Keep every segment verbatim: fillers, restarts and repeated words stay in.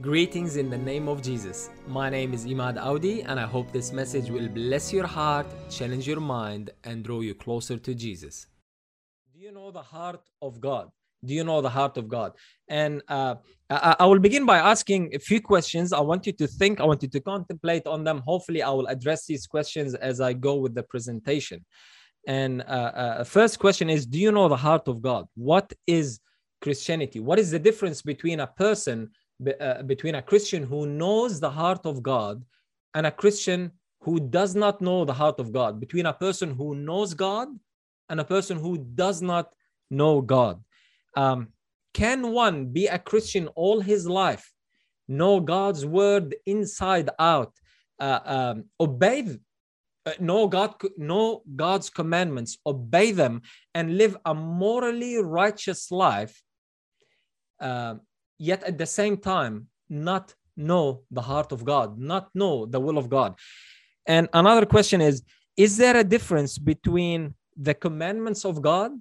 Greetings in the name of Jesus. My name is Imad Audi, and I hope this message will bless your heart, challenge your mind, and draw you closer to Jesus. Do you know the heart of God? Do you know the heart of God? And uh, I, I will begin by asking a few questions. I want you to think, I want you to contemplate on them. Hopefully, I will address these questions as I go with the presentation. And uh, uh, first question is, do you know the heart of God? What is Christianity? What is the difference between a person, uh, between a Christian who knows the heart of God and a Christian who does not know the heart of God, between a person who knows God and a person who does not know God? Um, can one be a Christian all his life, know God's word inside out, uh, um, obey Uh, know God, know God's commandments, obey them, and live a morally righteous life, uh, yet at the same time not know the heart of God, not know the will of God? And another question is, is there a difference between the commandments of God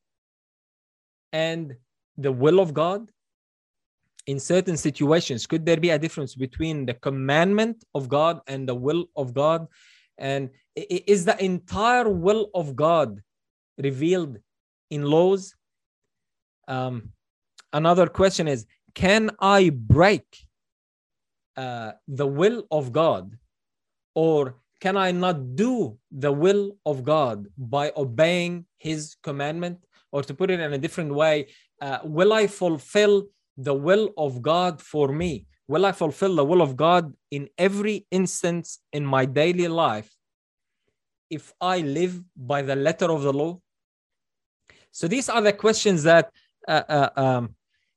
and the will of God? In certain situations, could there be a difference between the commandment of God and the will of God? And is the entire will of God revealed in laws? Um, another question is, can I break uh, the will of God, or can I not do the will of God by obeying his commandment? Or to put it in a different way, uh, will I fulfill the will of God for me? Will I fulfill the will of God in every instance in my daily life if I live by the letter of the law? So these are the questions that uh, uh, um,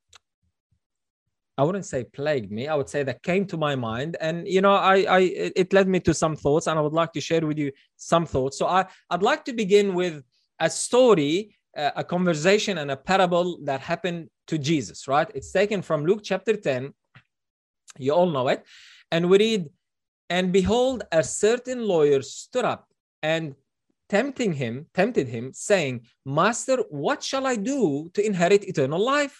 I wouldn't say plagued me. I would say that came to my mind, and you know, I, I, it led me to some thoughts, and I would like to share with you some thoughts. So I, I'd like to begin with a story, uh, a conversation, and a parable that happened to Jesus. Right? It's taken from Luke chapter ten. You all know it, and we read, "And behold, a certain lawyer stood up and tempting him, tempted him, saying, Master, what shall I do to inherit eternal life?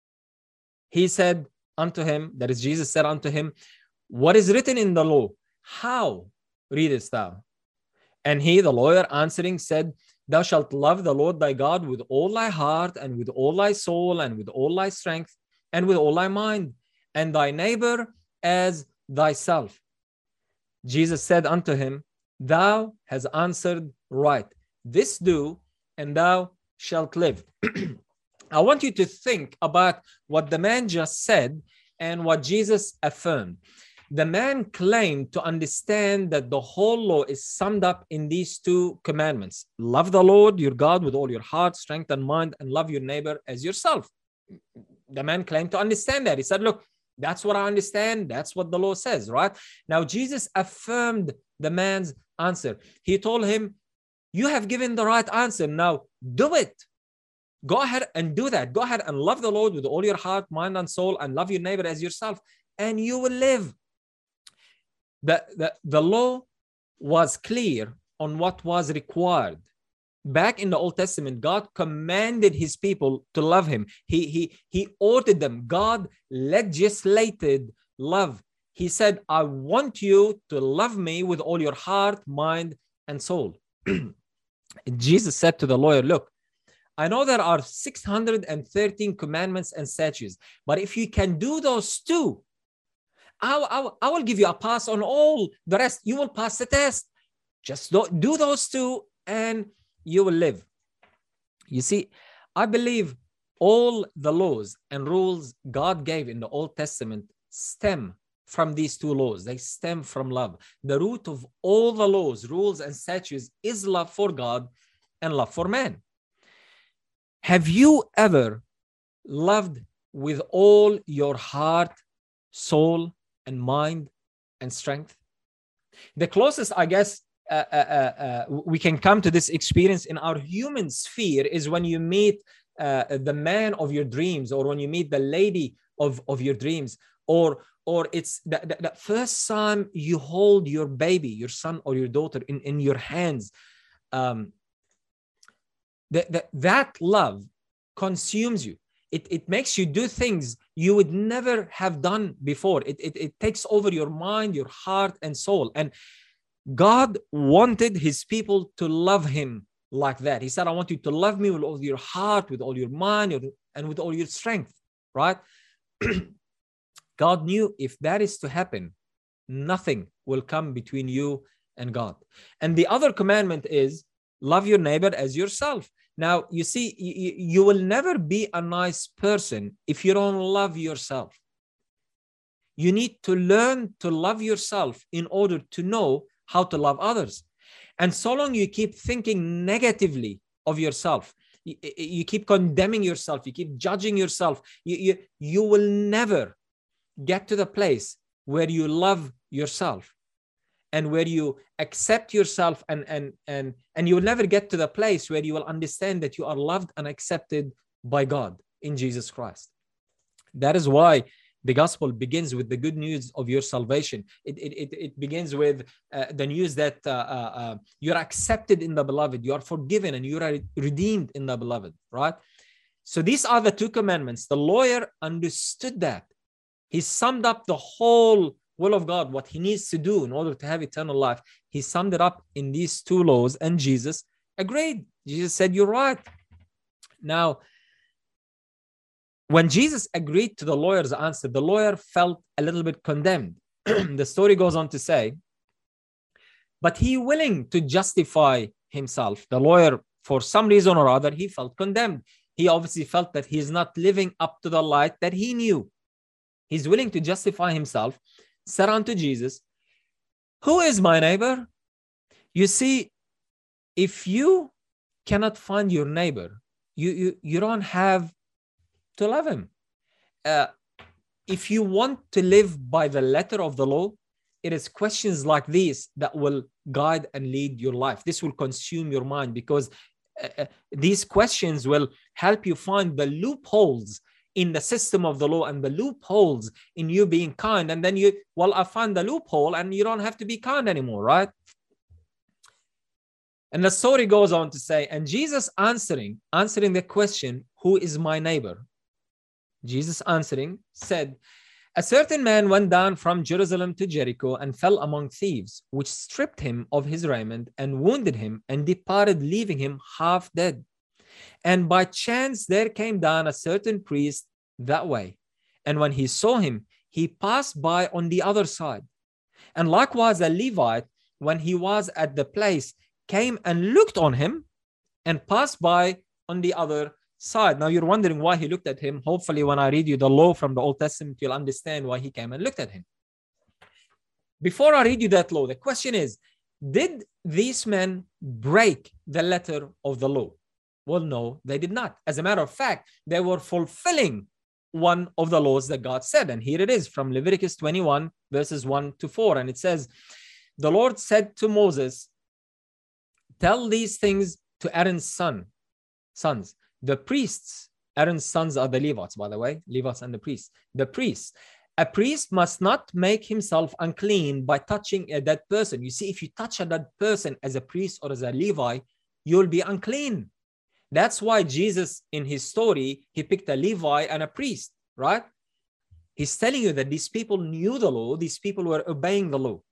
He said unto him," that is, Jesus said unto him, "What is written in the law? How readest thou?" And he, the lawyer, answering, said, Thou shalt love the Lord thy God with all thy heart, and with all thy soul, and with all thy strength, and with all thy mind, and thy neighbor as thyself. Jesus said unto him, Thou hast answered right. This do, and thou shalt live. I want you to think about what the man just said and what Jesus affirmed. The man claimed to understand that the whole law is summed up in these two commandments. Love the Lord your God with all your heart, strength, and mind, and love your neighbor as yourself. The man claimed to understand that. He said, look, that's what I understand. That's what the law says, right? Now, Jesus affirmed the man's answer. He told him, you have given the right answer. Now, do it. Go ahead and do that. Go ahead and love the Lord with all your heart, mind, and soul, and love your neighbor as yourself, and you will live. The, the, the law was clear on what was required. Back in the Old Testament, God commanded his people to love him. He, he, he ordered them. God legislated love. He said, I want you to love me with all your heart, mind, and soul. Jesus said to the lawyer, look, I know there are six hundred thirteen commandments and statutes, but if you can do those two, I, I, I will give you a pass on all the rest. You will pass the test. Just do, do those two and you will live. You see, I believe all the laws and rules God gave in the Old Testament stem from these two laws. They stem from love. The root of all the laws, rules, and statutes is love for God and love for man. Have you ever loved with all your heart, soul, and mind and strength? The closest, I guess, uh, uh, uh, we can come to this experience in our human sphere is when you meet uh, the man of your dreams, or when you meet the lady of, of your dreams, or or it's the, the, the first time you hold your baby, your son or your daughter in, in your hands. Um, the, the, that love consumes you. It, it makes you do things you would never have done before. It, it, it takes over your mind, your heart, and soul. And God wanted his people to love him like that. He said, I want you to love me with all your heart, with all your mind, and with all your strength, right? God knew if that is to happen, nothing will come between you and God. And the other commandment is love your neighbor as yourself. Now, you see, you, you will never be a nice person if you don't love yourself. You need to learn to love yourself in order to know how to love others. And so long you keep thinking negatively of yourself, you, you keep condemning yourself, you keep judging yourself, you, you, you will never get to the place where you love yourself and where you accept yourself, and, and, and, and you will never get to the place where you will understand that you are loved and accepted by God in Jesus Christ. That is why the gospel begins with the good news of your salvation. It, it, it, it begins with uh, the news that uh, uh, you're accepted in the beloved, you are forgiven, and you are redeemed in the beloved, right? So these are the two commandments. The lawyer understood that. He summed up the whole will of God, what he needs to do in order to have eternal life. He summed it up in these two laws, and Jesus agreed. Jesus said, you're right. Now, when Jesus agreed to the lawyer's answer, the lawyer felt a little bit condemned. The story goes on to say, but he willing to justify himself. The lawyer, for some reason or other, he felt condemned. He obviously felt that he is not living up to the light that he knew. He's willing to justify himself, said unto Jesus, who is my neighbor? You see, if you cannot find your neighbor, you, you, you don't have to love him. Uh, if you want to live by the letter of the law, it is questions like these that will guide and lead your life. This will consume your mind, because uh, these questions will help you find the loopholes in the system of the law and the loopholes in you being kind. And then you, well, I find the loophole and you don't have to be kind anymore, right? And the story goes on to say, and Jesus answering, answering the question, who is my neighbor? Jesus answering said, a certain man went down from Jerusalem to Jericho and fell among thieves, which stripped him of his raiment and wounded him and departed, leaving him half dead. And by chance there came down a certain priest that way. And when he saw him, he passed by on the other side. And likewise a Levite, when he was at the place, came and looked on him and passed by on the other side. Now you're wondering why he looked at him. Hopefully when I read you the law from the Old Testament, you'll understand why he came and looked at him. Before I read you that law, the question is, did these men break the letter of the law? Well, no, they did not. As a matter of fact, they were fulfilling one of the laws that God said. And here it is from Leviticus twenty-one, verses one to four. And it says, the Lord said to Moses, tell these things to Aaron's son, sons, the priests. Aaron's sons are the Levites, by the way, Levites and the priests. The priests. A priest must not make himself unclean by touching a dead person. You see, if you touch a dead person as a priest or as a Levi, you'll be unclean. That's why Jesus, in his story, he picked a Levi and a priest, right? He's telling you that these people knew the law, these people were obeying the law.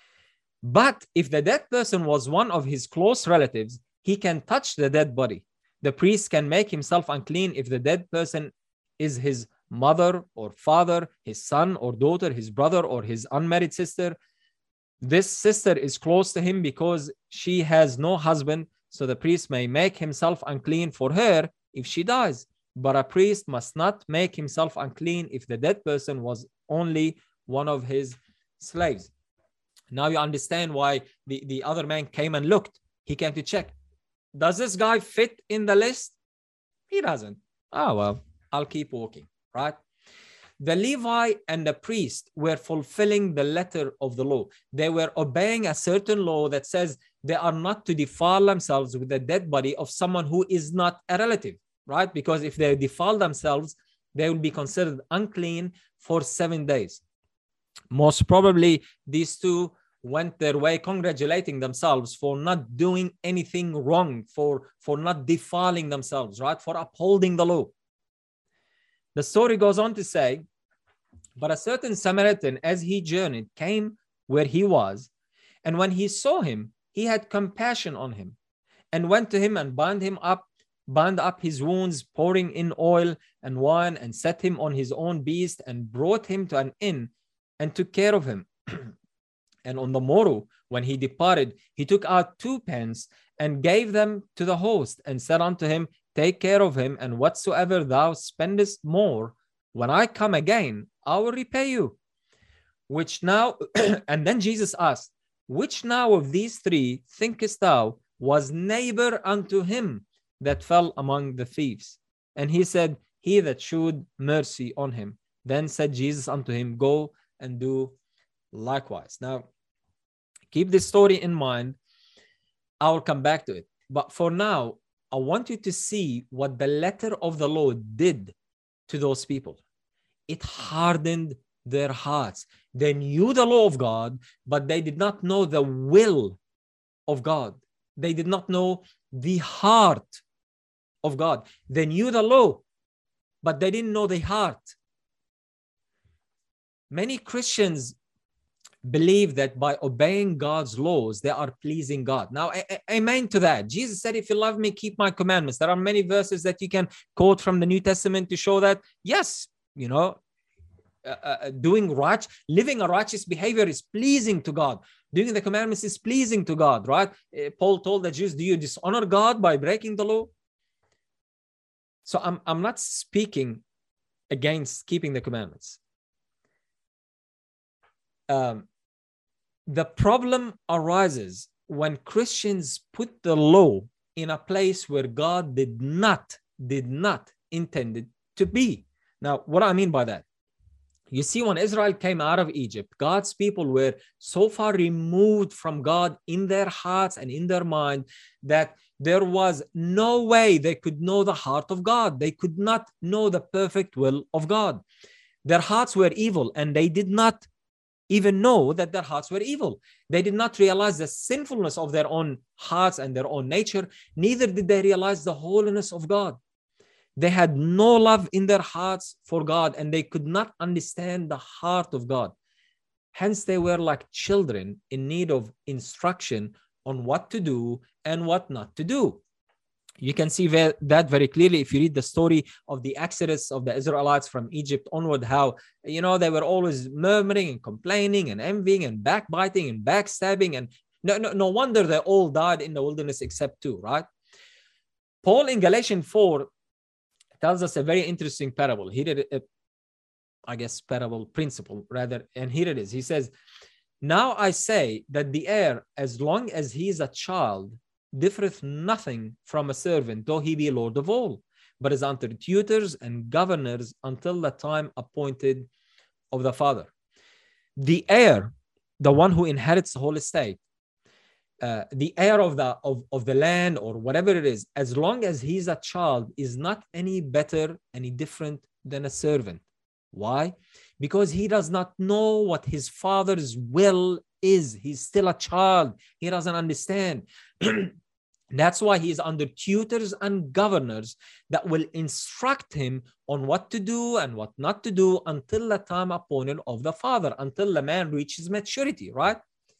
But if the dead person was one of his close relatives, he can touch the dead body. The priest can make himself unclean if the dead person is his mother or father, his son or daughter, his brother or his unmarried sister. This sister is close to him because she has no husband, so the priest may make himself unclean for her if she dies. But a priest must not make himself unclean if the dead person was only one of his slaves. Now you understand why the, the other man came and looked. He came to check. Does this guy fit in the list? He doesn't. Oh, well, I'll keep walking, right? The Levi and the priest were fulfilling the letter of the law. They were obeying a certain law that says they are not to defile themselves with the dead body of someone who is not a relative, right? Because if they defile themselves, they will be considered unclean for seven days. Most probably, these two went their way congratulating themselves for not doing anything wrong, for, for not defiling themselves, right? For upholding the law. The story goes on to say, but a certain Samaritan, as he journeyed, came where he was. And when he saw him, he had compassion on him and went to him and bound him up, bound up his wounds, pouring in oil and wine, and set him on his own beast and brought him to an inn and took care of him. And on the morrow, when he departed, he took out two pence and gave them to the host and said unto him, take care of him, and whatsoever thou spendest more, when I come again, I will repay you. Which now, and then Jesus asked, which now of these three thinkest thou was neighbor unto him that fell among the thieves? And he said, he that shewed mercy on him. Then said Jesus unto him, go and do likewise. Now, keep this story in mind. I will come back to it. But for now, I want you to see what the letter of the law did to those people. It hardened their hearts. They knew the law of God, but they did not know the will of God. They did not know the heart of God. They knew the law, but they didn't know the heart. Many Christians believe that by obeying God's laws, they are pleasing God. Now, amen to that. Jesus said, if you love me, keep my commandments. There are many verses that you can quote from the New Testament to show that, yes, you know, uh, uh, doing right, living a righteous behavior is pleasing to God. Doing the commandments is pleasing to God, right? Uh, Paul told the Jews, do you dishonor God by breaking the law? So I'm, I'm not speaking against keeping the commandments. Um, the problem arises when Christians put the law in a place where God did not, did not intend it to be. Now, what do I mean by that? You see, when Israel came out of Egypt, God's people were so far removed from God in their hearts and in their mind that there was no way they could know the heart of God. They could not know the perfect will of God. Their hearts were evil, and they did not even know that their hearts were evil. They did not realize the sinfulness of their own hearts and their own nature. Neither did they realize the holiness of God. They had no love in their hearts for God, and they could not understand the heart of God. Hence, they were like children in need of instruction on what to do and what not to do. You can see that very clearly if you read the story of the exodus of the Israelites from Egypt onward, how, you know, they were always murmuring and complaining and envying and backbiting and backstabbing. And no, no, no wonder they all died in the wilderness except two, right? Paul in Galatians four tells us a very interesting parable. Here it is, I guess, parable principle rather. And here it is. He says, now I say that the heir, as long as he is a child, differeth nothing from a servant, though he be Lord of all, but is under tutors and governors until the time appointed of the father. The heir, the one who inherits the whole estate, uh, the heir of the of, of the land or whatever it is, as long as he's a child, is not any better, any different than a servant. Why? Because he does not know what his father's will is. He's still a child. He doesn't understand. That's why he is under tutors and governors that will instruct him on what to do and what not to do until the time appointed of the father, until the man reaches maturity, right?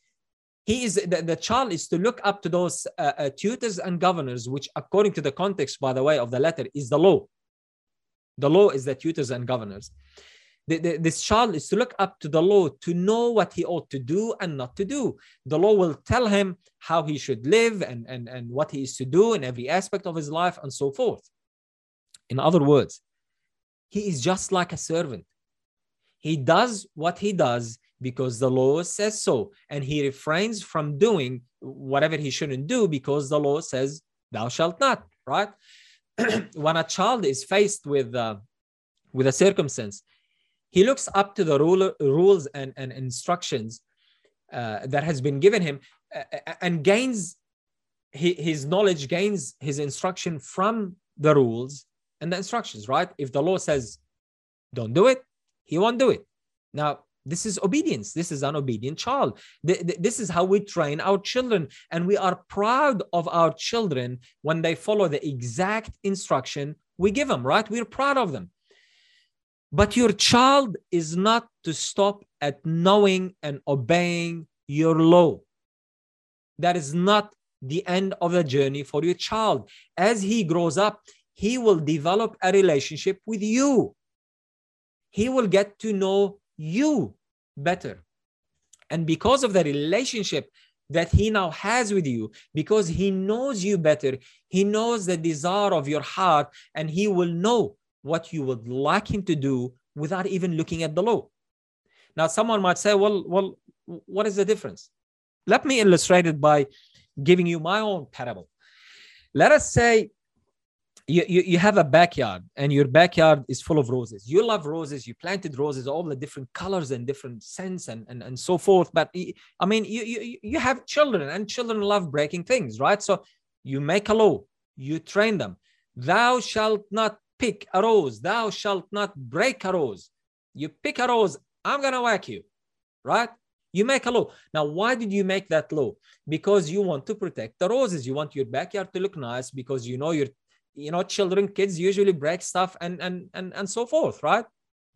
He is the, the child is to look up to those uh, uh, tutors and governors, which according to the context, by the way, of the letter is the law. The law is the tutors and governors. The, the, this child is to look up to the law to know what he ought to do and not to do. The law will tell him how he should live and, and, and what he is to do in every aspect of his life and so forth. In other words, he is just like a servant. He does what he does because the law says so, and he refrains from doing whatever he shouldn't do because the law says thou shalt not, right? When a child is faced with, uh, with a circumstance, he looks up to the rule, rules and, and instructions uh, that has been given him uh, and gains his, his knowledge, gains his instruction from the rules and the instructions, right? If the law says, don't do it, he won't do it. Now, this is obedience. This is an obedient child. This is how we train our children. And we are proud of our children when they follow the exact instruction we give them, right? We're proud of them. But your child is not to stop at knowing and obeying your law. That is not the end of the journey for your child. As he grows up, he will develop a relationship with you. He will get to know you better. And because of the relationship that he now has with you, because he knows you better, he knows the desire of your heart, and he will know what you would like him to do without even looking at the law. Now, someone might say, well, well, what is the difference? Let me illustrate it by giving you my own parable. Let us say you, you, you have a backyard, and your backyard is full of roses. You love roses. You planted roses, all the different colors and different scents and, and, and so forth. But I mean, you, you, you have children, and children love breaking things, right? So you make a law. You train them. Thou shalt not pick a rose. Thou shalt not break a rose. You pick a rose, I'm going to whack you, right? You make a law. Now, why did you make that law? Because you want to protect the roses. You want your backyard to look nice because you know your, you know, children, kids usually break stuff and, and, and, and so forth, right?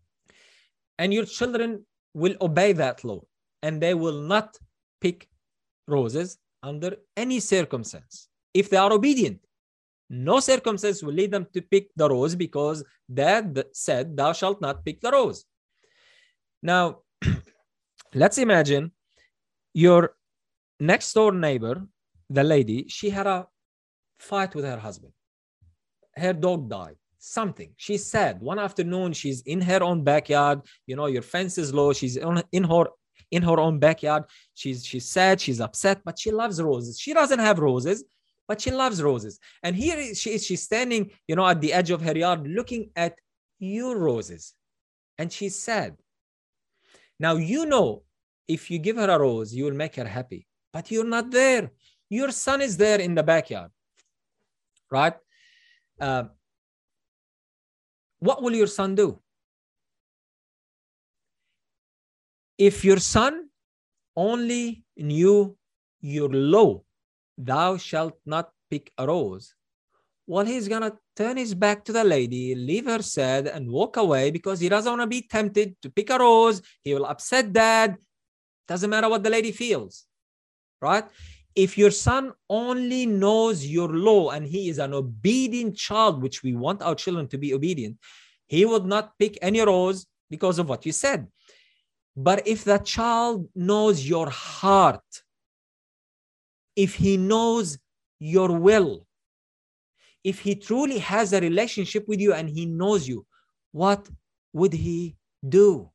And your children will obey that law, and they will not pick roses under any circumstance if they are obedient. No circumstance will lead them to pick the rose because Dad said, thou shalt not pick the rose. Now, let's imagine your next door neighbor, the lady, she had a fight with her husband. Her dog died, something. She's sad. One afternoon, she's in her own backyard. You know, your fence is low. She's in, in her in her own backyard. She's, she's sad. She's upset, but she loves roses. She doesn't have roses, but she loves roses. And here she is, she's standing, you know, at the edge of her yard looking at your roses. And she's sad. Now, you know, if you give her a rose, you will make her happy. But you're not there. Your son is there in the backyard, right? Uh, what will your son do? If your son only knew your law, thou shalt not pick a rose, well, he's going to turn his back to the lady, leave her sad, and walk away because he doesn't want to be tempted to pick a rose. He will upset Dad. Doesn't matter what the lady feels, right? If your son only knows your law and he is an obedient child, which we want our children to be obedient, he would not pick any rose because of what you said. But if the child knows your heart, if he knows your will, if he truly has a relationship with you and he knows you, what would he do?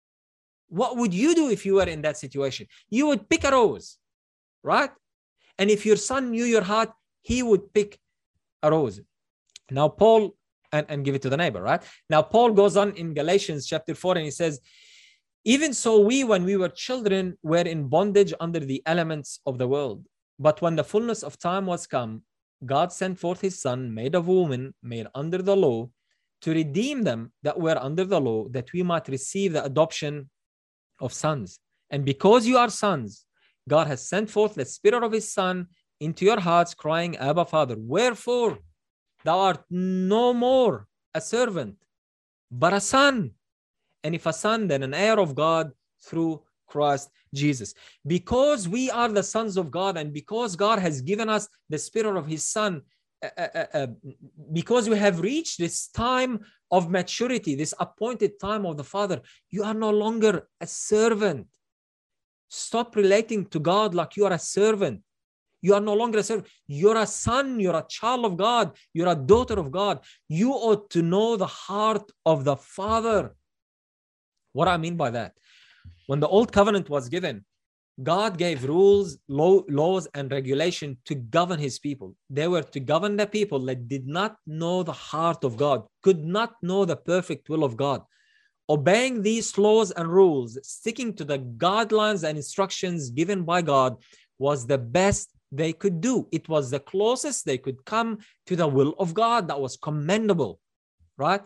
What would you do if you were in that situation? You would pick a rose, right? And if your son knew your heart, he would pick a rose. Now, Paul, and, and give it to the neighbor, right? Now, Paul goes on in Galatians chapter four, and he says, even so we, when we were children, were in bondage under the elements of the world. But when the fullness of time was come, God sent forth his son, made of woman, made under the law, to redeem them that were under the law, that we might receive the adoption of sons. And because you are sons, God has sent forth the Spirit of his Son into your hearts, crying, Abba, Father. Wherefore, thou art no more a servant, but a son. And if a son, then an heir of God through Christ Jesus. Because we are the sons of God, and because God has given us the Spirit of his Son, uh, uh, uh, because we have reached this time of maturity, this appointed time of the Father, you are no longer a servant. Stop relating to God like you are a servant. You are no longer a servant. You're a son. You're a child of God. You're a daughter of God. You ought to know the heart of the Father. What I mean by that, when the old covenant was given, God gave rules, law, laws, and regulation to govern his people. They were to govern the people that did not know the heart of God, could not know the perfect will of God. Obeying these laws and rules, sticking to the guidelines and instructions given by God was the best they could do. It was the closest they could come to the will of God. That was commendable, right?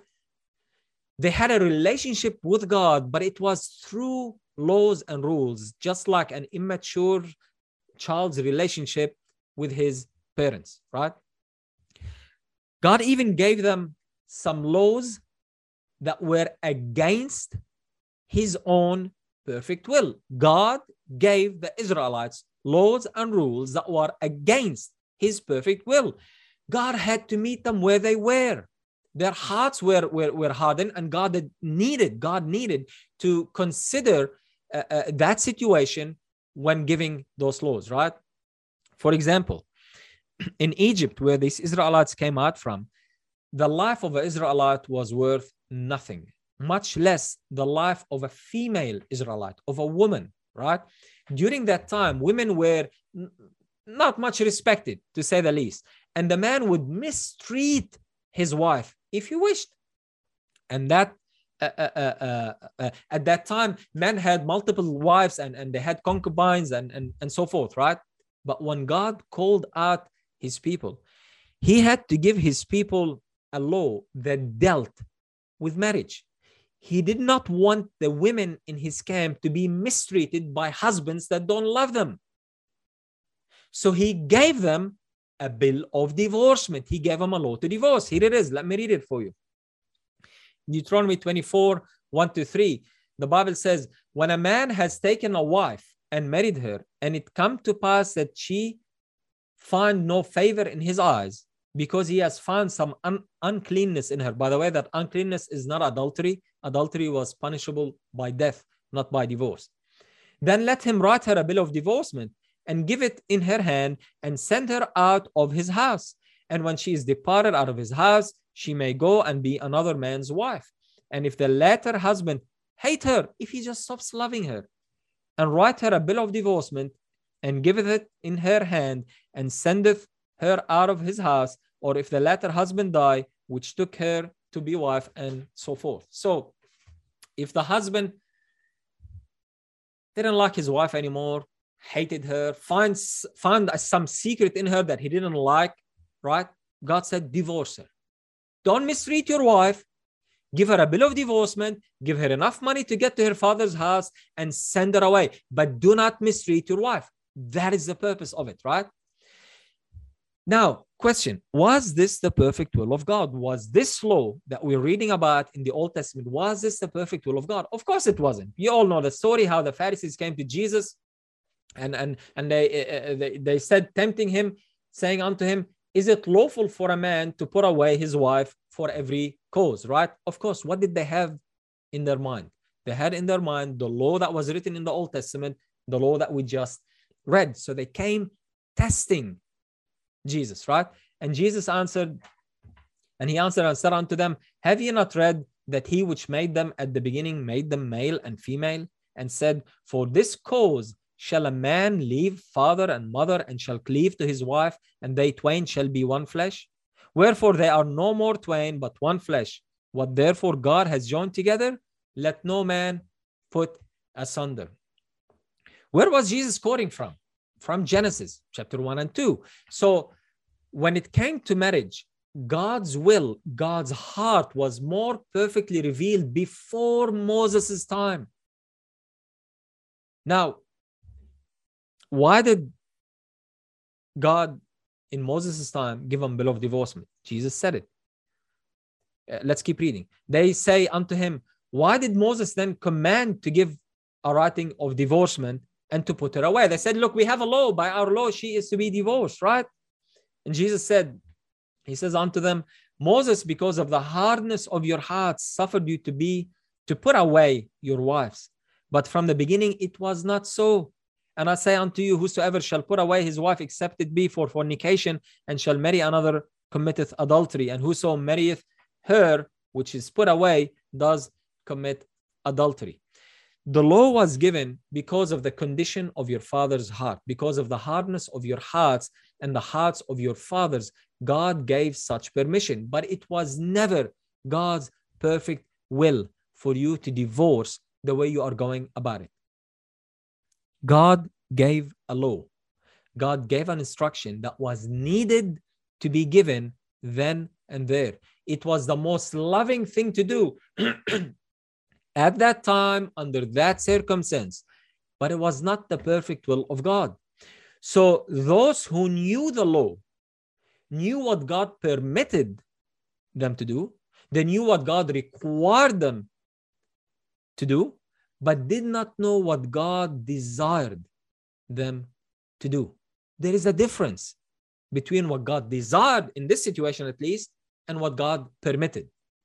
They had a relationship with God, but it was through laws and rules, just like an immature child's relationship with his parents, right? God even gave them some laws that were against his own perfect will. God gave the Israelites laws and rules that were against his perfect will. God had to meet them where they were. Their hearts were, were, were hardened, and God needed, God needed to consider uh, uh, that situation when giving those laws, right? For example, in Egypt, where these Israelites came out from, the life of an Israelite was worth nothing, much less the life of a female Israelite, of a woman, right? During that time, women were not much respected, to say the least. And the man would mistreat his wife if he wished. And that uh, uh, uh, uh, at that time, men had multiple wives, and, and they had concubines and, and, and so forth, right? But when God called out his people, he had to give his people a law that dealt with marriage. He did not want the women in his camp to be mistreated by husbands that don't love them. So he gave them a bill of divorcement. He gave them a law to divorce. Here it is. Let me read it for you. Deuteronomy twenty-four, one to three. The Bible says, when a man has taken a wife and married her, and it come to pass that she find no favor in his eyes, because he has found some un uncleanness in her. By the way, that uncleanness is not adultery. Adultery was punishable by death, not by divorce. Then let him write her a bill of divorcement and give it in her hand and send her out of his house. And when she is departed out of his house, she may go and be another man's wife. And if the latter husband hate her, if he just stops loving her, and write her a bill of divorcement and giveth it in her hand and sendeth her out of his house, or if the latter husband die, which took her to be wife, and so forth. So if the husband didn't like his wife anymore, hated her, finds found some secret in her that he didn't like, right? God said, divorce her. Don't mistreat your wife. Give her a bill of divorcement, give her enough money to get to her father's house, and send her away. But do not mistreat your wife. That is the purpose of it, right? Now, question, was this the perfect will of God? Was this law that we're reading about in the Old Testament, was this the perfect will of God? Of course it wasn't. You all know the story, how the Pharisees came to Jesus and, and, and they, uh, they, they said, tempting him, saying unto him, is it lawful for a man to put away his wife for every cause, right? Of course, what did they have in their mind? They had in their mind the law that was written in the Old Testament, the law that we just read. So they came testing Jesus, right? And Jesus answered, and he answered and said unto them, have ye not read that he which made them at the beginning made them male and female, and said, for this cause shall a man leave father and mother, and shall cleave to his wife, and they twain shall be one flesh? Wherefore they are no more twain, but one flesh. What therefore God has joined together, let no man put asunder. Where was Jesus quoting from? From Genesis chapter one and two. So when it came to marriage, God's will, God's heart was more perfectly revealed before Moses' time. Now, why did God in Moses' time give them bill of divorcement? Jesus said it. Uh, let's keep reading. They say unto him, why did Moses then command to give a writing of divorcement and to put her away? They said, look, we have a law. By our law, she is to be divorced, right? And Jesus said, he says unto them, Moses, because of the hardness of your hearts, suffered you to be, to put away your wives. But from the beginning, it was not so. And I say unto you, whosoever shall put away his wife, except it be for fornication, and shall marry another, committeth adultery. And whoso marrieth her, which is put away, does commit adultery. The law was given because of the condition of your father's heart, because of the hardness of your hearts and the hearts of your fathers. God gave such permission, but it was never God's perfect will for you to divorce the way you are going about it. God gave a law. God gave an instruction that was needed to be given then and there. It was the most loving thing to do at that time, under that circumstance, but it was not the perfect will of God. So those who knew the law, knew what God permitted them to do, They knew what God required them to do, but did not know what God desired them to do. There is a difference between what God desired, in this situation at least, and what God permitted.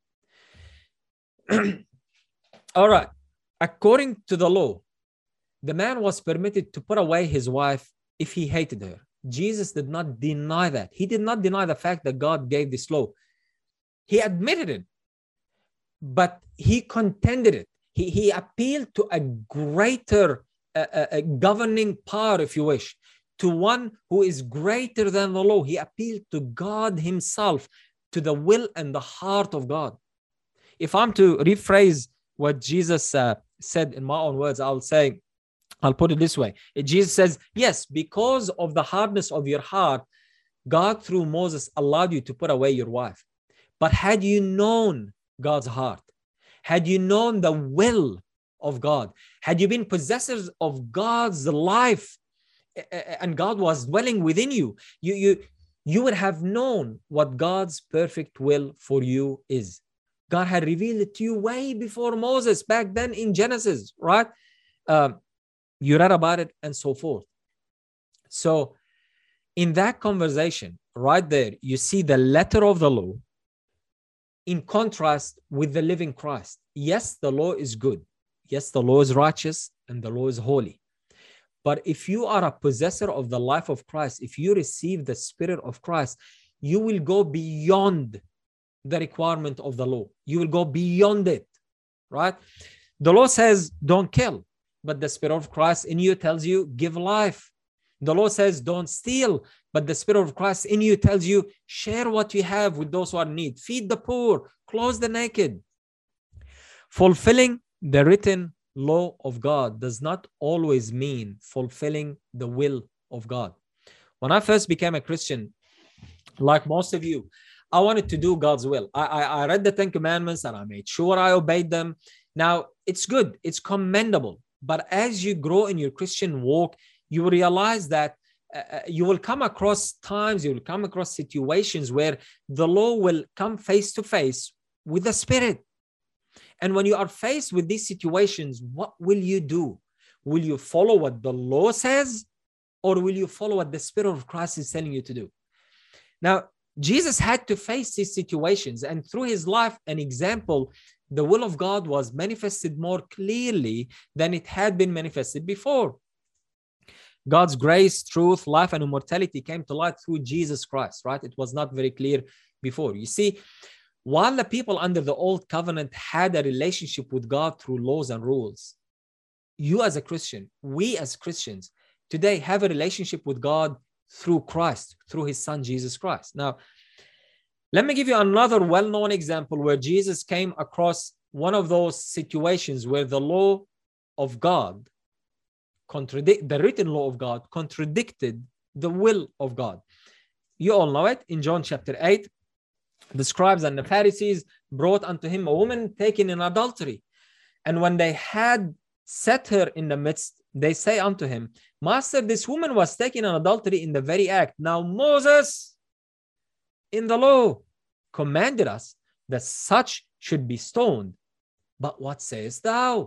All right. According to the law, the man was permitted to put away his wife if he hated her. Jesus did not deny that. He did not deny the fact that God gave this law. He admitted it, but he contended it. He, he appealed to a greater uh, uh, governing power, if you wish, to one who is greater than the law. He appealed to God himself, to the will and the heart of God. If I'm to rephrase what Jesus uh, said in my own words, I'll say, I'll put it this way. Jesus says, yes, because of the hardness of your heart, God through Moses allowed you to put away your wife. But had you known God's heart, had you known the will of God, had you been possessors of God's life, and God was dwelling within you, you, you, you would have known what God's perfect will for you is. God had revealed it to you way before Moses, back then in Genesis, right? Um, you read about it and so forth. So in that conversation, right there, you see the letter of the law in contrast with the living Christ. Yes, the law is good. Yes, the law is righteous and the law is holy. But if you are a possessor of the life of Christ, if you receive the Spirit of Christ, you will go beyond the requirement of the law. You will go beyond it, right? The law says, don't kill. But the Spirit of Christ in you tells you, give life. The law says, don't steal. But the Spirit of Christ in you tells you, share what you have with those who are in need. Feed the poor. Clothe the naked. Fulfilling the written law of God does not always mean fulfilling the will of God. When I first became a Christian, like most of you, I wanted to do God's will. I, I, I read the Ten Commandments and I made sure I obeyed them. Now, it's good. It's commendable. But as you grow in your Christian walk, you will realize that uh, you will come across times, you will come across situations where the law will come face to face with the Spirit. And when you are faced with these situations, what will you do? Will you follow what the law says, or will you follow what the Spirit of Christ is telling you to do? Now, Jesus had to face these situations, and through his life and example, the will of God was manifested more clearly than it had been manifested before. God's grace, truth, life, and immortality came to light through Jesus Christ, right? It was not very clear before. You see, while the people under the old covenant had a relationship with God through laws and rules, you as a Christian, we as Christians today have a relationship with God through Christ, through his son, Jesus Christ. Now, let me give you another well-known example where Jesus came across one of those situations where the law of God contradict the written law of God contradicted the will of God. You all know it in John chapter eight. The scribes and the Pharisees brought unto him a woman taken in adultery. And when they had set her in the midst, they say unto him, Master, this woman was taken in adultery in the very act. Now Moses in the law commanded us that such should be stoned. But what sayest thou?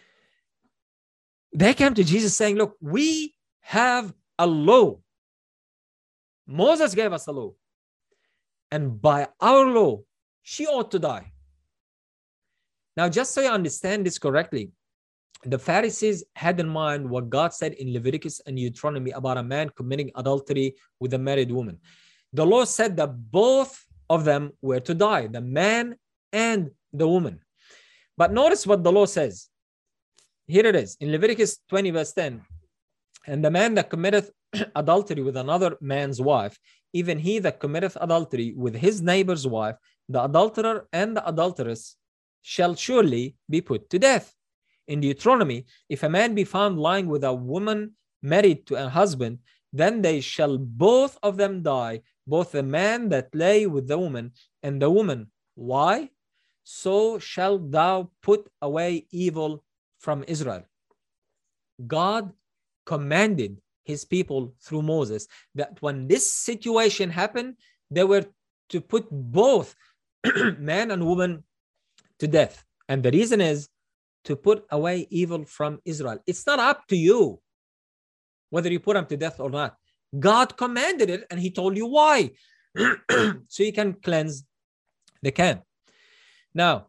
They came to Jesus saying, look, we have a law. Moses gave us a law. And by our law, she ought to die. Now, just so you understand this correctly, the Pharisees had in mind what God said in Leviticus and Deuteronomy about a man committing adultery with a married woman. The law said that both of them were to die, the man and the woman. But notice what the law says. Here it is in Leviticus twenty verse ten. And the man that committeth adultery with another man's wife, even he that committeth adultery with his neighbor's wife, the adulterer and the adulteress shall surely be put to death. In Deuteronomy, if a man be found lying with a woman married to a husband, then they shall both of them die, both the man that lay with the woman and the woman. Why? So shalt thou put away evil from Israel. God commanded his people through Moses that when this situation happened, they were to put both man and woman to death. And the reason is to put away evil from Israel. It's not up to you whether you put them to death or not. God commanded it, and he told you why. So you can cleanse the camp. Now,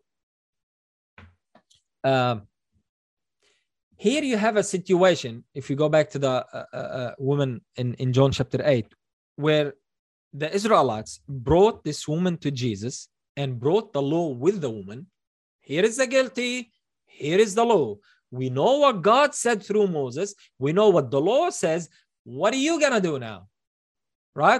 um, here you have a situation, if you go back to the uh, uh, woman in, in John chapter eight, where the Israelites brought this woman to Jesus and brought the law with the woman. Here is the guilty, here is the law. We know what God said through Moses. We know what the law says. What are you going to do now? Right?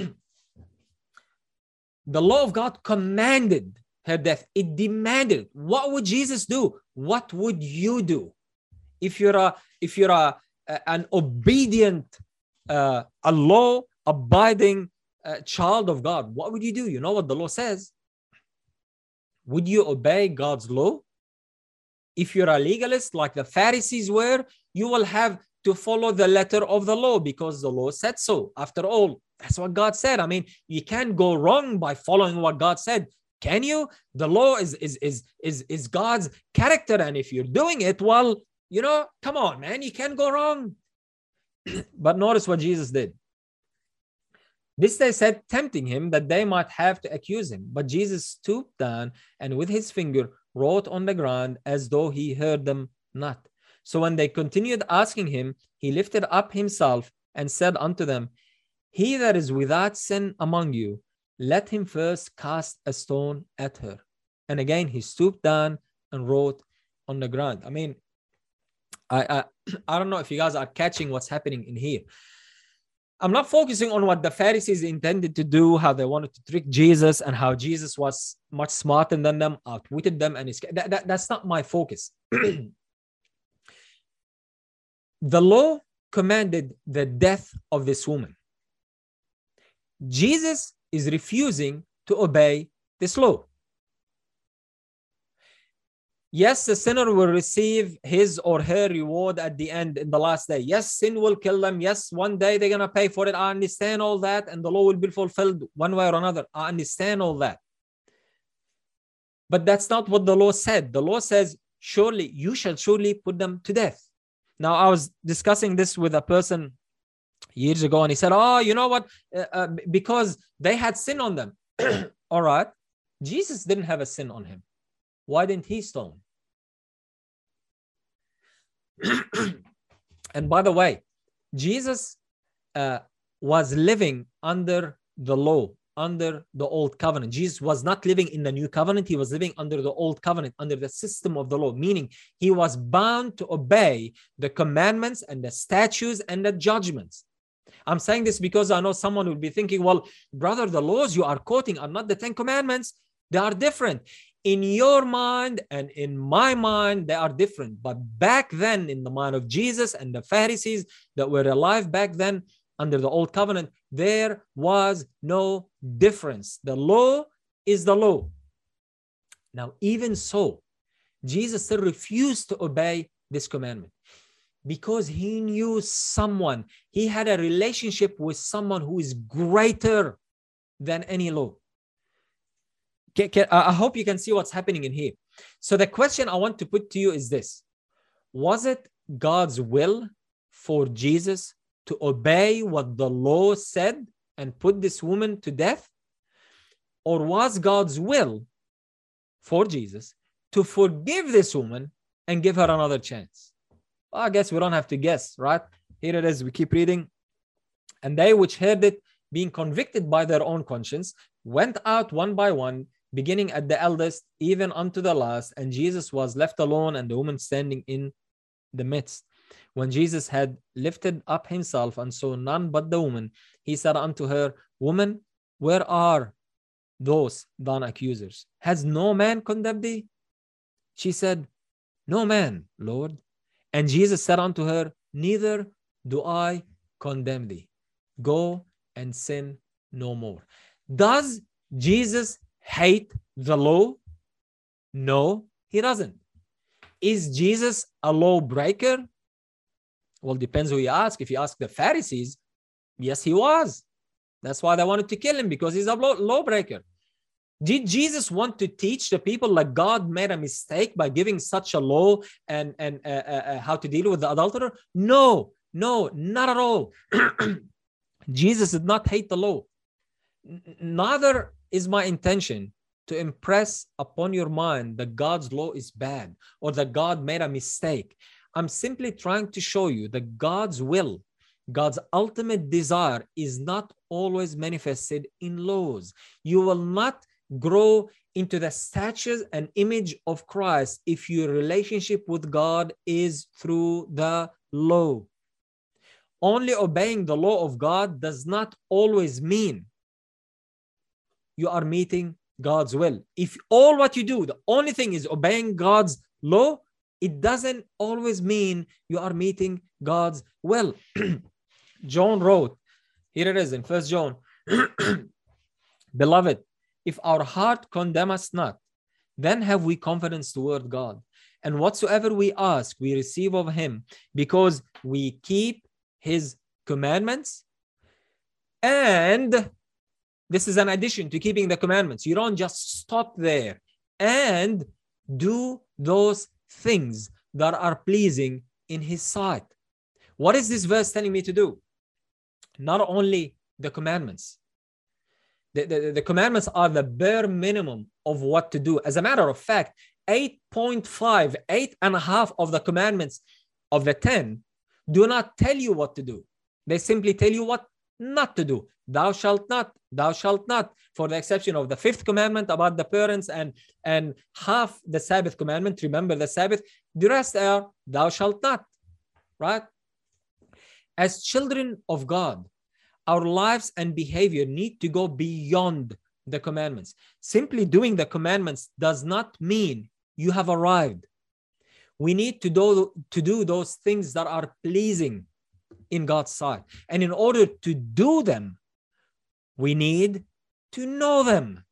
The law of God commanded her death. It demanded. What would Jesus do? What would you do? If you're a, if you're a, a an obedient, uh, a law-abiding uh, child of God, what would you do? You know what the law says. Would you obey God's law? If you're a legalist like the Pharisees were, you will have to follow the letter of the law because the law said so. After all, that's what God said. I mean, you can't go wrong by following what God said. Can you? The law is, is, is, is, is God's character. And if you're doing it, well, you know, come on, man, you can't go wrong. But notice what Jesus did. This they said, tempting him that they might have to accuse him. But Jesus stooped down and with his finger wrote on the ground as though he heard them not. So when they continued asking him, he lifted up himself and said unto them, he that is without sin among you, let him first cast a stone at her. And again, he stooped down and wrote on the ground. I mean, I, I, I don't know if you guys are catching what's happening in here. I'm not focusing on what the Pharisees intended to do, how they wanted to trick Jesus, and how Jesus was much smarter than them, outwitted them, and that, that, that's not my focus. The law commanded the death of this woman. Jesus is refusing to obey this law. Yes, the sinner will receive his or her reward at the end in the last day. Yes, sin will kill them. Yes, one day they're going to pay for it. I understand all that. And the law will be fulfilled one way or another. I understand all that. But that's not what the law said. The law says, surely, you shall surely put them to death. Now, I was discussing this with a person years ago, and he said, oh, you know what? Uh, uh, because they had sin on them. All right. Jesus didn't have a sin on him. Why didn't he stone? And by the way, Jesus uh, was living under the law, under the old covenant. Jesus was not living in the new covenant. He was living under the old covenant, under the system of the law, meaning he was bound to obey the commandments and the statutes and the judgments. I'm saying this because I know someone will be thinking, well, brother, the laws you are quoting are not the Ten Commandments. They are different. In your mind and in my mind, they are different. But back then, in the mind of Jesus and the Pharisees that were alive back then under the old covenant, there was no difference. The law is the law. Now, even so, Jesus still refused to obey this commandment because he knew someone. He had a relationship with someone who is greater than any law. Can, can, I hope you can see what's happening in here. So the question I want to put to you is this. Was it God's will for Jesus to obey what the law said and put this woman to death? Or was God's will for Jesus to forgive this woman and give her another chance? Well, I guess we don't have to guess, right? Here it is. We keep reading. And they which heard it, being convicted by their own conscience, went out one by one, beginning at the eldest, even unto the last, and Jesus was left alone, and the woman standing in the midst. When Jesus had lifted up himself and saw none but the woman, he said unto her, Woman, where are those thine accusers? Has no man condemned thee? She said, No man, Lord. And Jesus said unto her, Neither do I condemn thee. Go and sin no more. Does Jesus hate the law? No, he doesn't. Is Jesus a lawbreaker? Well, depends who you ask. If you ask the Pharisees, yes, he was. That's why they wanted to kill him, because he's a law lawbreaker. Did Jesus want to teach the people like God made a mistake by giving such a law and, and uh, uh, how to deal with the adulterer? No, no, not at all. Jesus did not hate the law. Neither is my intention to impress upon your mind that God's law is bad or that God made a mistake. I'm simply trying to show you that God's will, God's ultimate desire is not always manifested in laws. You will not grow into the stature and image of Christ if your relationship with God is through the law. Only obeying the law of God does not always mean you are meeting God's will. If all what you do, the only thing is obeying God's law, it doesn't always mean you are meeting God's will. John wrote, here it is in First John, Beloved, if our heart condemn us not, then have we confidence toward God. And whatsoever we ask, we receive of him, because we keep his commandments. And this is an addition to keeping the commandments. You don't just stop there. And do those things that are pleasing in his sight. What is this verse telling me to do? Not only the commandments. The, the, the commandments are the bare minimum of what to do. As a matter of fact, eight point five, eight and a half of the commandments of the ten do not tell you what to do. They simply tell you what not to do. Thou shalt not, thou shalt not, for the exception of the fifth commandment about the parents and, and half the Sabbath commandment, remember the Sabbath. The rest are thou shalt not, right? As children of God, our lives and behavior need to go beyond the commandments. Simply doing the commandments does not mean you have arrived. We need to do, to do those things that are pleasing in God's sight. And in order to do them, we need to know them.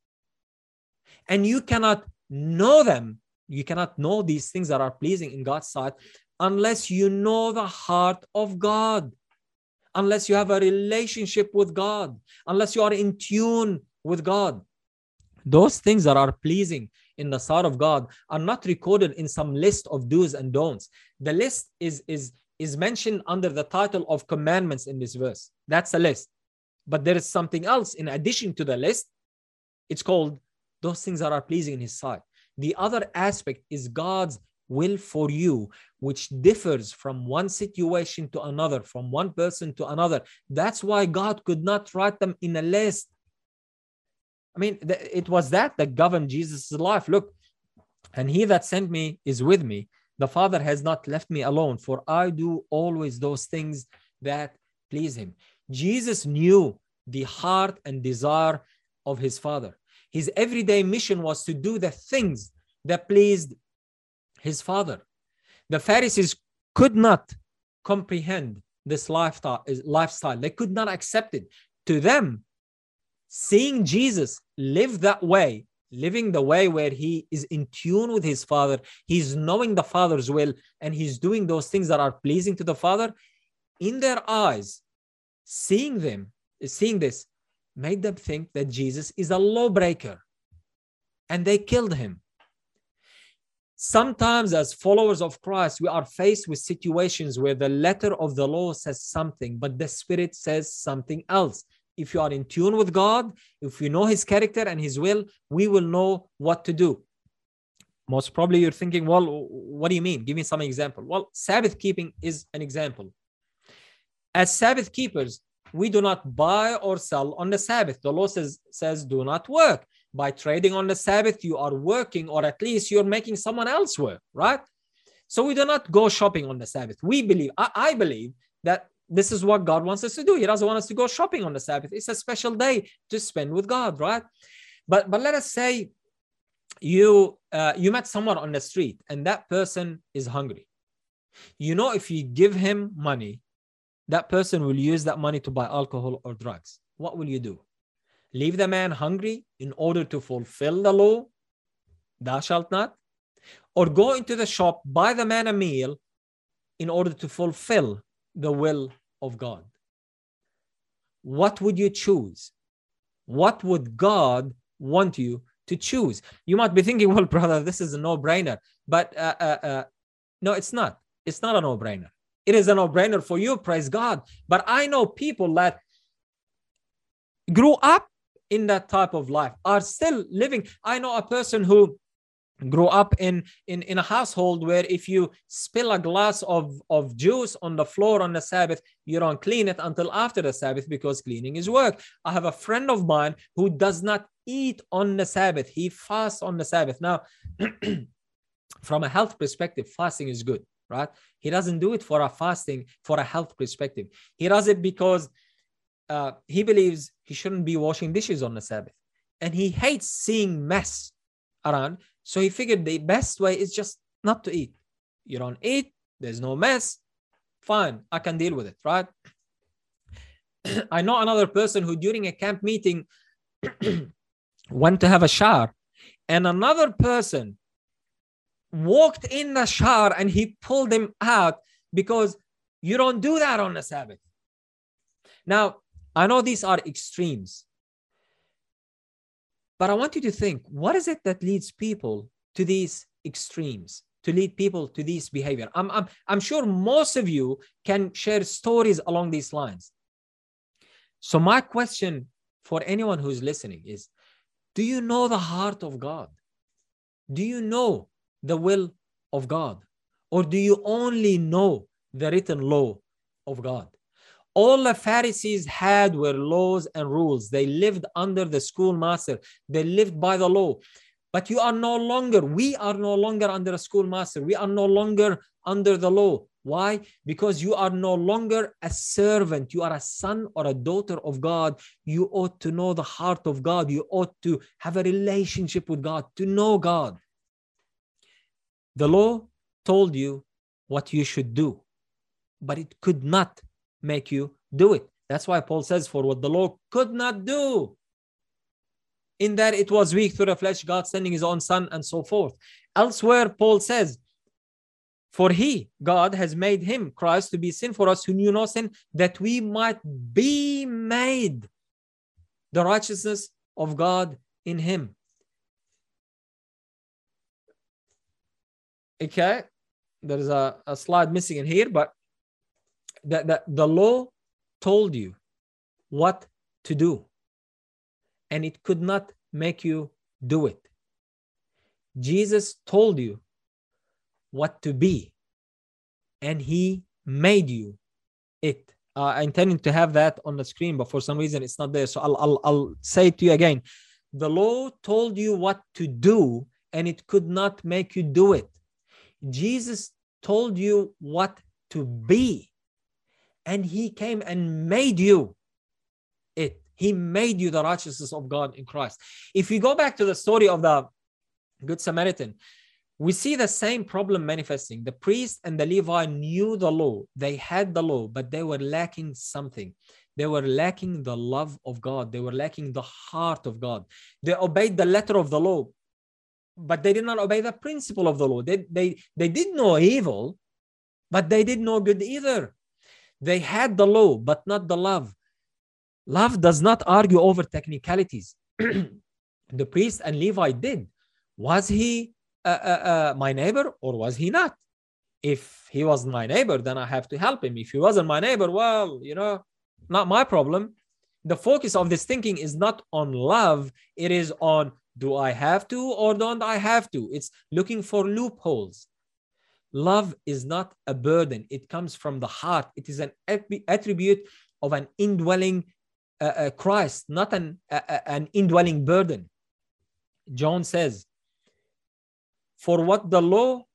And you cannot know them, you cannot know these things that are pleasing in God's sight unless you know the heart of God, unless you have a relationship with God, unless you are in tune with God. Those things that are pleasing in the sight of God are not recorded in some list of do's and don'ts. The list is, is, is mentioned under the title of commandments in this verse. That's a list. But there is something else in addition to the list. It's called those things that are pleasing in his sight. The other aspect is God's will for you, which differs from one situation to another, from one person to another. That's why God could not write them in a list. I mean, it was that that governed Jesus' life. Look, and he that sent me is with me. The Father has not left me alone, for I do always those things that please him. Jesus knew the heart and desire of his Father. His everyday mission was to do the things that pleased his Father. The Pharisees could not comprehend this lifestyle. They could not accept it. To them, seeing Jesus live that way, living the way where he is in tune with his Father, he's knowing the Father's will, and he's doing those things that are pleasing to the Father, in their eyes, seeing them, seeing this, made them think that Jesus is a lawbreaker, and they killed him. Sometimes as followers of Christ, we are faced with situations where the letter of the law says something, but the Spirit says something else. If you are in tune with God, if you know his character and his will, we will know what to do. Most probably you're thinking, well, what do you mean? Give me some example. Well, Sabbath keeping is an example. As Sabbath keepers, we do not buy or sell on the Sabbath. The law says, says do not work. By trading on the Sabbath, you are working, or at least you're making someone else work, right? So we do not go shopping on the Sabbath. We believe, I, I believe that this is what God wants us to do. He doesn't want us to go shopping on the Sabbath. It's a special day to spend with God, right? But but let us say you uh, you met someone on the street and that person is hungry. You know, if you give him money, that person will use that money to buy alcohol or drugs. What will you do? Leave the man hungry in order to fulfill the law, thou shalt not? Or go into the shop, buy the man a meal in order to fulfill the will of God? What would you choose? What would God want you to choose. You might be thinking, well, brother, this is a no-brainer. But uh, uh, uh, no, it's not. It's not a no-brainer. It is a no-brainer for you, praise God. But I know people that grew up in that type of life, are still living. I know a person who grew up in, in, in a household where if you spill a glass of, of juice on the floor on the Sabbath, you don't clean it until after the Sabbath because cleaning is work. I have a friend of mine who does not eat on the Sabbath. He fasts on the Sabbath. Now, from a health perspective, fasting is good, right? He doesn't do it for a fasting, for a health perspective. He does it because uh, he believes he shouldn't be washing dishes on the Sabbath. And he hates seeing mess around. So he figured the best way is just not to eat. You don't eat, there's no mess, fine, I can deal with it, right? I know another person who during a camp meeting went to have a shower, and another person walked in the shower and he pulled him out because you don't do that on the Sabbath. Now, I know these are extremes, but I want you to think, what is it that leads people to these extremes, to lead people to this behavior? I'm, I'm, I'm sure most of you can share stories along these lines. So my question for anyone who's listening is, do you know the heart of God? Do you know the will of God? Or do you only know the written law of God? All the Pharisees had were laws and rules. They lived under the schoolmaster. They lived by the law. But you are no longer, we are no longer under a schoolmaster. We are no longer under the law. Why? Because you are no longer a servant. You are a son or a daughter of God. You ought to know the heart of God. You ought to have a relationship with God, to know God. The law told you what you should do, but it could not make you do it. That's why Paul says, for what the law could not do, in that it was weak through the flesh, God sending his own son, and so forth. Elsewhere, Paul says, for he, God, has made him, Christ, to be sin for us who knew no sin, that we might be made the righteousness of God in him. Okay, there is a, a slide missing in here, but the, the, the law told you what to do, and it could not make you do it. Jesus told you what to be, and he made you it. Uh, I intended to have that on the screen, but for some reason it's not there. So I'll, I'll, I'll say it to you again. The law told you what to do, and it could not make you do it. Jesus told you what to be, and he came and made you it. He made you the righteousness of God in Christ. If we go back to the story of the Good Samaritan, we see the same problem manifesting. The priest and the Levi knew the law. They had the law, but they were lacking something. They were lacking the love of God. They were lacking the heart of God. They obeyed the letter of the law, but they did not obey the principle of the law. They, they, they did know evil, but they did no good either. They had the law, but not the love. Love does not argue over technicalities. The priest and Levi did. Was he uh, uh, uh, my neighbor or was he not? If he was my neighbor, then I have to help him. If he wasn't my neighbor, well, you know, not my problem. The focus of this thinking is not on love. It is on, do I have to or don't I have to? It's looking for loopholes. Love is not a burden. It comes from the heart. It is an attribute of an indwelling uh, uh, Christ, not an, uh, an indwelling burden. John says, for what the law,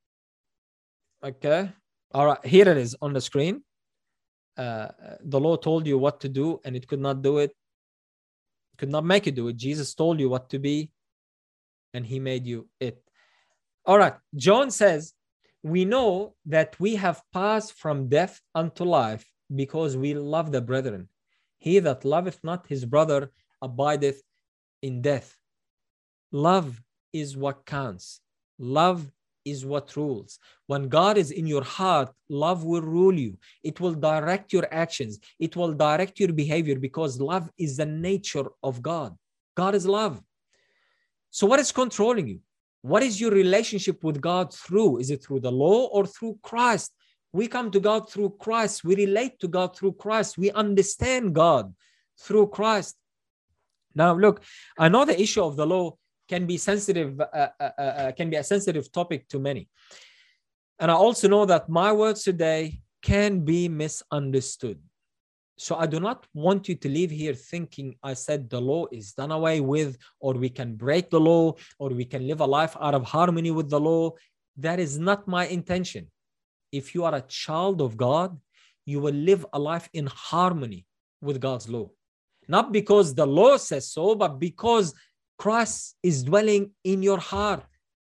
okay, all right, here it is on the screen. Uh, the law told you what to do, and it could not do it, could not make you do it. Jesus told you what to be, and he made you it. All right, John says, we know that we have passed from death unto life because we love the brethren. He that loveth not his brother abideth in death. Love is what counts. Love is what rules. When God is in your heart, love will rule you. It will direct your actions. It will direct your behavior because love is the nature of God. God is love. So what is controlling you? What is your relationship with God through? Is it through the law or through Christ? We come to God through Christ. We relate to God through Christ. We understand God through Christ. Now, look, I know the issue of the law can be sensitive, uh, uh, uh, can be a sensitive topic to many. And I also know that my words today can be misunderstood. So I do not want you to leave here thinking I said the law is done away with, or we can break the law, or we can live a life out of harmony with the law. That is not my intention. If you are a child of God, you will live a life in harmony with God's law. Not because the law says so, but because Christ is dwelling in your heart.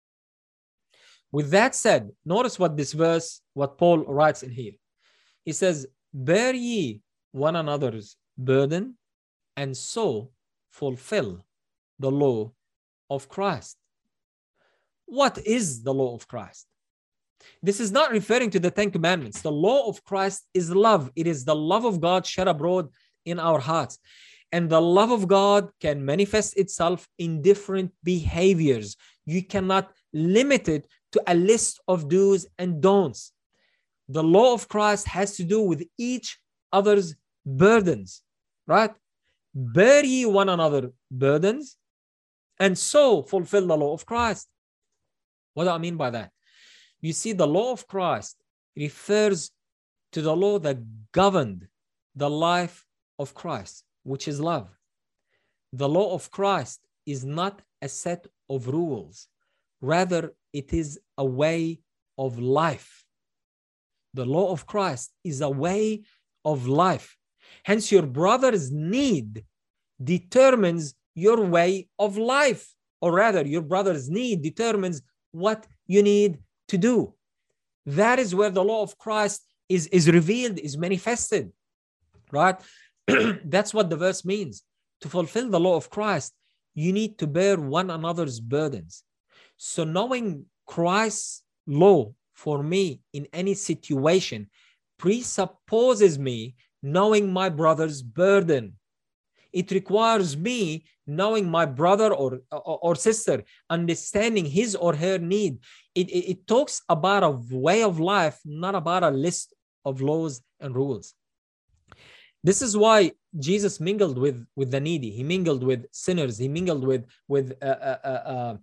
With that said, notice what this verse, what Paul writes in here. He says, bear ye one another's burden, and so fulfill the law of Christ. What is the law of Christ? This is not referring to the Ten Commandments. The law of Christ is love. It is the love of God shed abroad in our hearts. And the love of God can manifest itself in different behaviors. You cannot limit it to a list of do's and don'ts. The law of Christ has to do with each other's burdens, right? Bear ye one another burdens, and so fulfill the law of Christ. What do I mean by that? You see, the law of Christ refers to the law that governed the life of Christ, which is love. The law of Christ is not a set of rules. Rather, it is a way of life. The law of Christ is a way of life. Hence, your brother's need determines your way of life. Or rather, your brother's need determines what you need to do. That is where the law of Christ is, is revealed, is manifested, right? That's what the verse means. To fulfill the law of Christ, you need to bear one another's burdens. So knowing Christ's law for me in any situation presupposes me knowing my brother's burden. It requires me knowing my brother or, or, or sister, understanding his or her need. It, it, it talks about a way of life, not about a list of laws and rules. This is why Jesus mingled with, with the needy. He mingled with sinners. He mingled with, with uh, uh, uh, uh,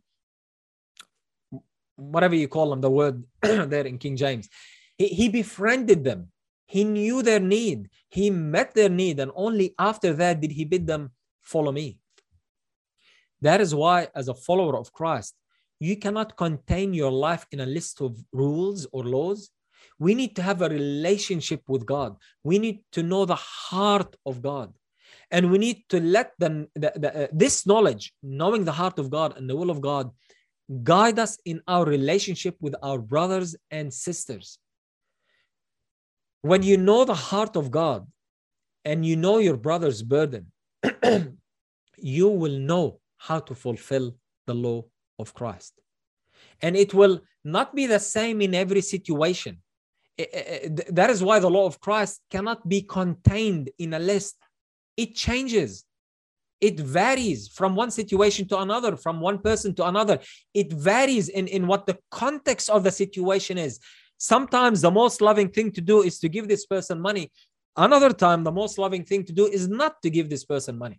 whatever you call them, the word there in King James. He, he befriended them. He knew their need. He met their need. And only after that did he bid them, follow me. That is why, as a follower of Christ, you cannot contain your life in a list of rules or laws. We need to have a relationship with God. We need to know the heart of God. And we need to let the, the, the, uh, this knowledge, knowing the heart of God and the will of God, guide us in our relationship with our brothers and sisters. When you know the heart of God and you know your brother's burden, you will know how to fulfill the law of Christ. And it will not be the same in every situation. That is why the law of Christ cannot be contained in a list. It changes. It varies from one situation to another, from one person to another. It varies in, in what the context of the situation is. Sometimes the most loving thing to do is to give this person money. Another time, the most loving thing to do is not to give this person money.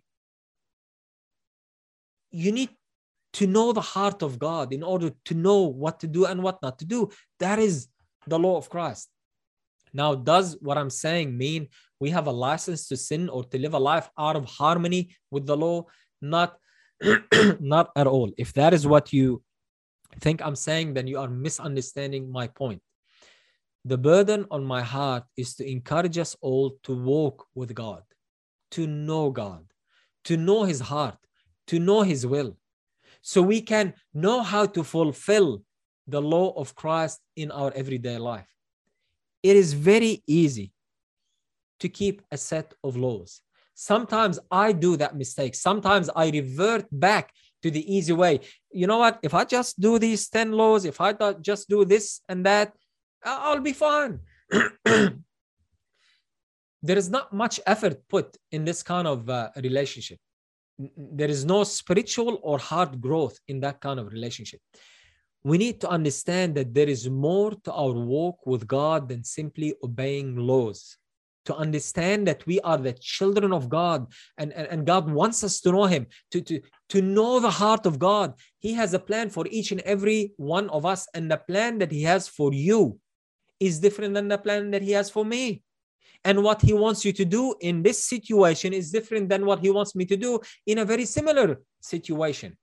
You need to know the heart of God in order to know what to do and what not to do. That is the law of Christ. Now, does what I'm saying mean we have a license to sin or to live a life out of harmony with the law? Not, not at all. If that is what you think I'm saying, then you are misunderstanding my point. The burden on my heart is to encourage us all to walk with God, to know God, to know his heart, to know his will, so we can know how to fulfill the law of Christ in our everyday life. It is very easy to keep a set of laws. Sometimes I do that mistake. Sometimes I revert back to the easy way. You know what? If I just do these ten laws, if I just do this and that, I'll be fine. There is not much effort put in this kind of uh, relationship. there is no spiritual or heart growth in that kind of relationship. We need to understand that there is more to our walk with God than simply obeying laws. To understand that we are the children of God, and, and, and God wants us to know Him, to, to, to know the heart of God. He has a plan for each and every one of us, and the plan that He has for you is different than the plan that He has for me. And what He wants you to do in this situation is different than what He wants me to do in a very similar situation.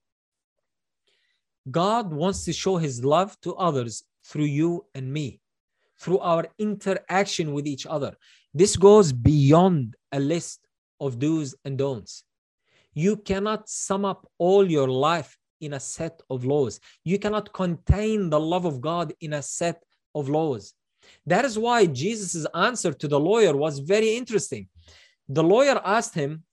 God wants to show His love to others through you and me, through our interaction with each other. This goes beyond a list of do's and don'ts. You cannot sum up all your life in a set of laws. You cannot contain the love of God in a set of laws. That is why Jesus' answer to the lawyer was very interesting. The lawyer asked him,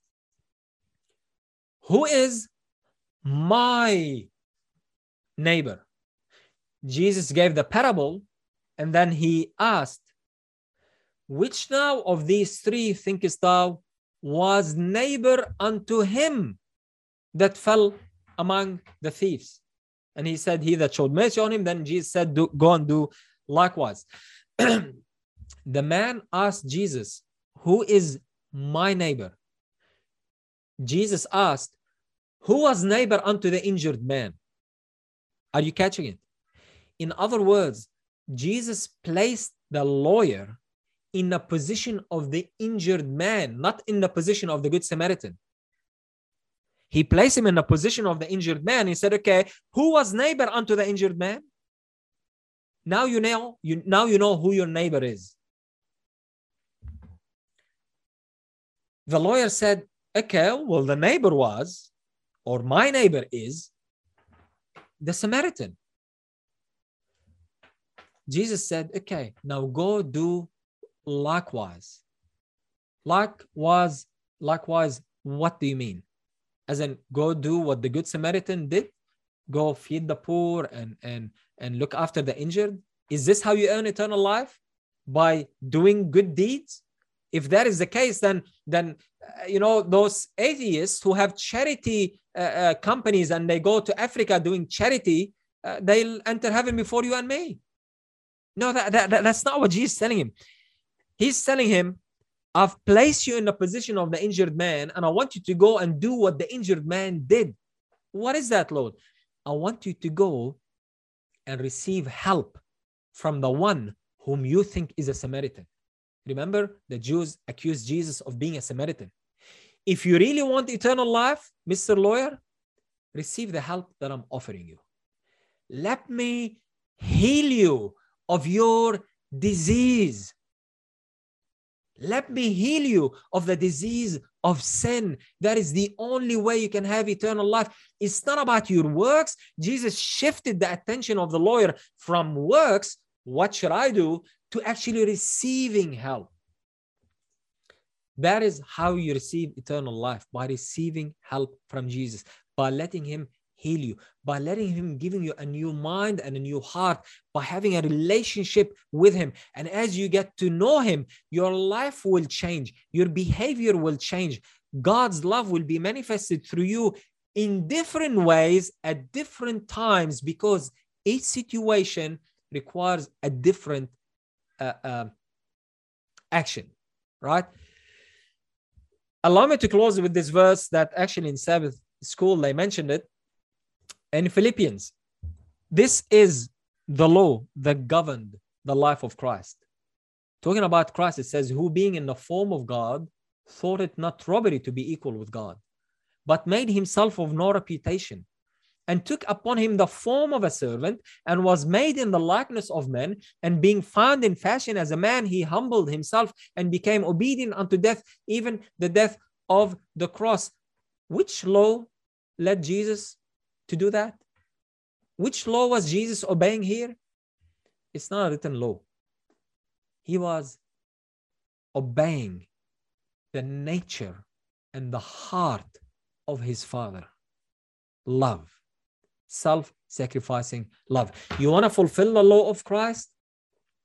"Who is my neighbor?" Jesus gave the parable, and then He asked, "Which now of these three thinkest thou was neighbor unto him that fell among the thieves?" And he said, "He that showed mercy on him." Then Jesus said, do, "Go and do likewise." The man asked Jesus, "Who is my neighbor?" Jesus asked, "Who was neighbor unto the injured man?" Are you catching it? In other words, Jesus placed the lawyer in the position of the injured man, not in the position of the Good Samaritan. He placed him in the position of the injured man. He said, okay, who was neighbor unto the injured man? Now you know, you, now you know who your neighbor is. The lawyer said, okay, well, the neighbor was, or my neighbor is, the Samaritan. Jesus said, okay, now go do likewise. Likewise, likewise, what do you mean? As in, go do what the Good Samaritan did? Go feed the poor and, and, and look after the injured? Is this how you earn eternal life? By doing good deeds? If that is the case, then, then uh, you know, those atheists who have charity uh, uh, companies and they go to Africa doing charity, uh, they'll enter heaven before you and me. No, that, that, that, that's not what Jesus is telling him. He's telling him, I've placed you in the position of the injured man, and I want you to go and do what the injured man did. What is that, Lord? I want you to go and receive help from the one whom you think is a Samaritan. Remember, the Jews accused Jesus of being a Samaritan. If you really want eternal life, Mister Lawyer, receive the help that I'm offering you. Let me heal you of your disease. Let me heal you of the disease of sin. That is the only way you can have eternal life. It's not about your works. Jesus shifted the attention of the lawyer from works, what should I do, to actually receiving help. That is how you receive eternal life, by receiving help from Jesus, by letting him heal you, by letting him giving you a new mind and a new heart, by having a relationship with him. And as you get to know him, your life will change, your behavior will change. God's love will be manifested through you in different ways at different times, because each situation requires a different uh, uh, action, right? Allow me to close with this verse that actually in Sabbath school they mentioned it. In Philippians, this is the law that governed the life of Christ. Talking about Christ, it says, who being in the form of God, thought it not robbery to be equal with God, but made himself of no reputation, and took upon him the form of a servant, and was made in the likeness of men, and being found in fashion as a man, he humbled himself and became obedient unto death, even the death of the cross. Which law led Jesus to do that? Which law was Jesus obeying here? It's not a written law. He was obeying the nature and the heart of his Father. Love. Self-sacrificing love. You want to fulfill the law of Christ?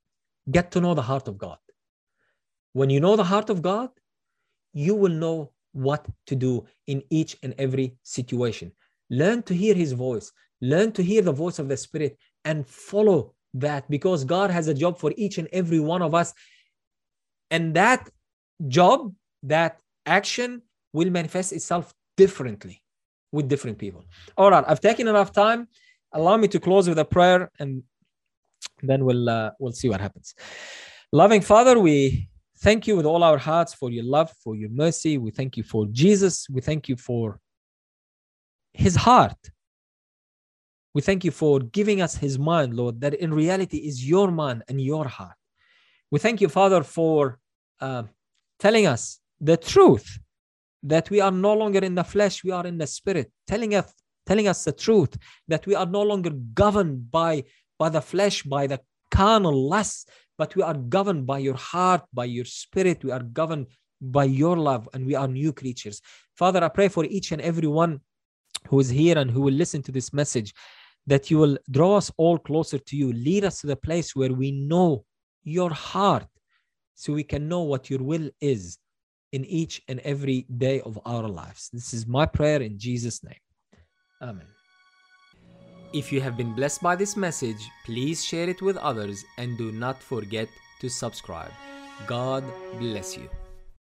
Get to know the heart of God. When you know the heart of God, you will know what to do in each and every situation. Learn to hear his voice. Learn to hear the voice of the Spirit and follow that, because God has a job for each and every one of us. And that job, that action will manifest itself differently with different people. All right, I've taken enough time. Allow me to close with a prayer, and then we'll uh, we'll see what happens. Loving Father, we thank you with all our hearts for your love, for your mercy. We thank you for Jesus. We thank you for his heart. We thank you for giving us his mind, Lord, that in reality is your mind and your heart. We thank you, Father, for uh, telling us the truth, that we are no longer in the flesh, we are in the Spirit, telling us, telling us the truth, that we are no longer governed by, by the flesh, by the carnal lusts, but we are governed by your heart, by your Spirit. We are governed by your love, and we are new creatures. Father, I pray for each and every one who is here and who will listen to this message, that you will draw us all closer to you. Lead us to the place where we know your heart, so we can know what your will is in each and every day of our lives. This is my prayer in Jesus' name. Amen. If you have been blessed by this message, please share it with others and do not forget to subscribe. God bless you.